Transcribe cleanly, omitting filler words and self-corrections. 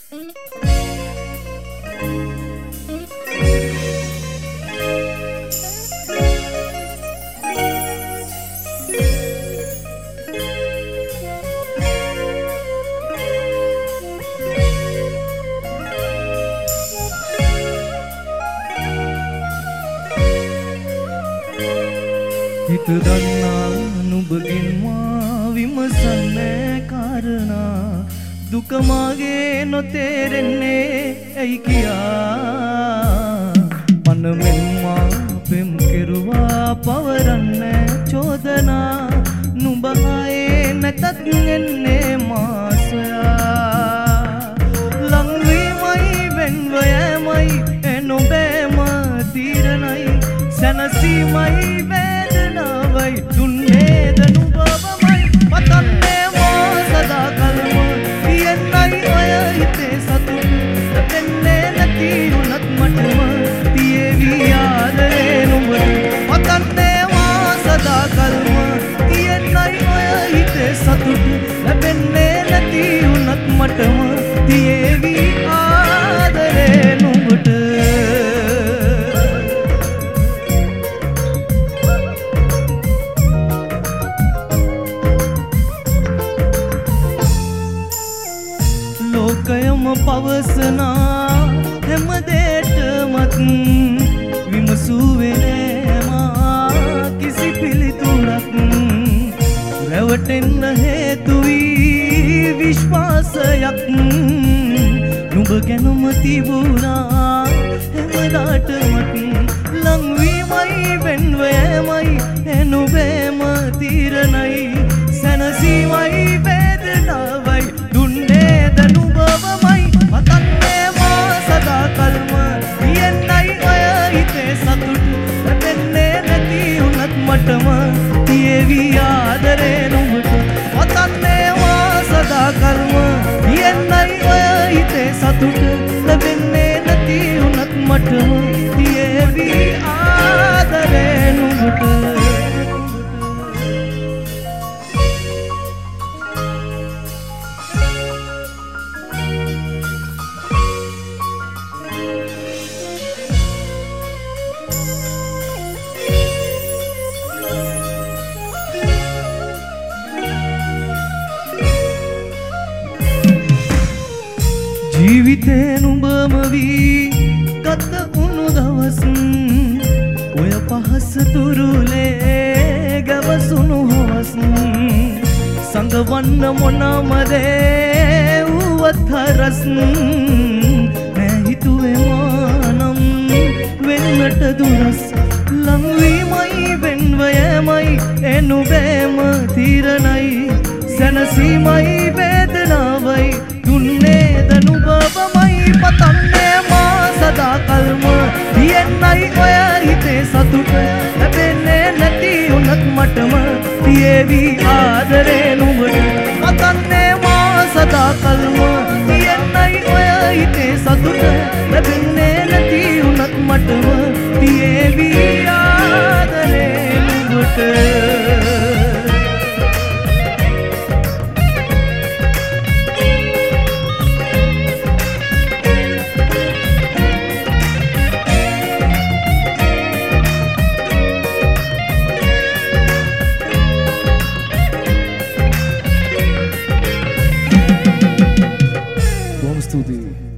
හිත දන්නා නුඹගෙන් මා විමසන්නේ කාරණා දුක මාගේ නොතේරෙන්නේ ඇයි කියා මනමෙන් මා පෙම් කෙරුවා පවරන්නේ චෝදනා නුඹ ආයේ නැතත් එන්නේ මා සොයා ලං වීමයි වෙන්ව යෑමයි නොබෑම තීරණයි සැනසීමයි වේදනාවයි දුන්නේද නුඹවමයි මතන්නේ මා සදා කල්ම තියෙන්නයි ඔය හිතේ සතුට ලැබෙන්නේ නැති වුණත් මටම තියේවි ආදරේ නුඹට මතන්නේ මා සදා කල්ම තියෙන්නයි ඔය හිතේ සතුට ලැබෙන්නේ නැති වුණත් මටම තියේවි ආදරේ නුඹට ලෝකයම පවසනා හැම දෙයකමත් විමසුවේ මා කිසි පිළිතුරක් රැවටෙන්න හේතු වී විශ්වාසයක් නුඹ ගැනම තිබුණා හැමදාටමත් ලං වීමයි වෙන්ව යෑමයි නුඹේම තීරණයි සැනසීමයි වේදනාවයි දුන්නේද නුඹවමයි මතන්නේ මා සදා කල්ම තියෙන්නයි ඔය හිතේ සතුට ලැබෙන්නේ නැති වුණත් මටම තියේවි ආදරේ නුඹට මතන්නේ මා සදා කල්ම තියෙන්නයි ඔය හිතේ සතුට ලැබෙන්නේ නැති වුණත් මටම තියේවි ආදරේ නුඹට ජීවිතේ නුඹම වී ගත උණු දවස් ඔය පහස තුරුලේ ගැවසුණු හවස් සංගවන්න මොනම දේ වුවත් හරස් නෑ හිතුවේ මානම් වෙන්නට දුරස් ලං වීමයි වෙන්ව යෑමයි නුඹේම තීරණයි සැනසීමයි වේදනාවයි දුන්නේද නුඹවමයි මතන්නේ මා සදා කල්ම තියෙන්නයි ඔය හිතේ සතුට ලැබෙන්නේ නැති වුණත් මටම තියේවි ආදරේ නුඹට මතන්නේ මා සදා කල්ම තියෙන්නයි ඔය හිතේ සතුට ලැබෙන්නේ නැති වුණත් මටම තියේවි ආදරේ නුඹට Studio.